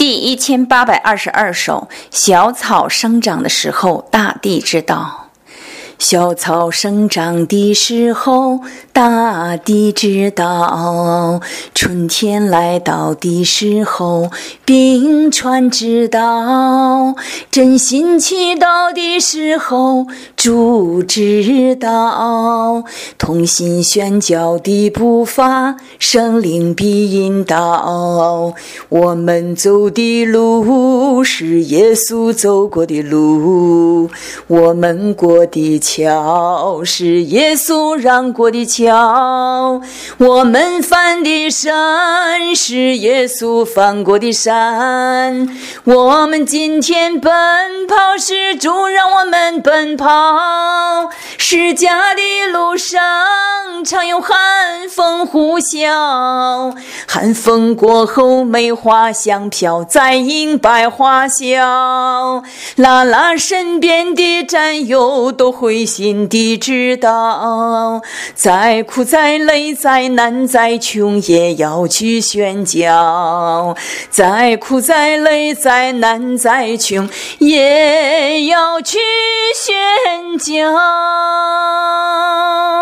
第1822首，小草生长的时候，大地知道。小草生长的时候，大地知道；春天来到的时候，冰川知道；真心祈祷的时候，主知道；同心宣教的步伐，圣灵必引导。我们走的路是耶稣走过的路，我们过的桥是耶稣让过的桥，我们翻的山是耶稣翻过的山，我们今天奔跑是主让我们奔跑。释迦的路上常有寒风呼啸，寒风过后梅花香飘，再迎百花笑。拉拉身边的战友都会心地知道，再苦再累再难再穷也要去宣教，再苦再累再难再穷也要去宣教。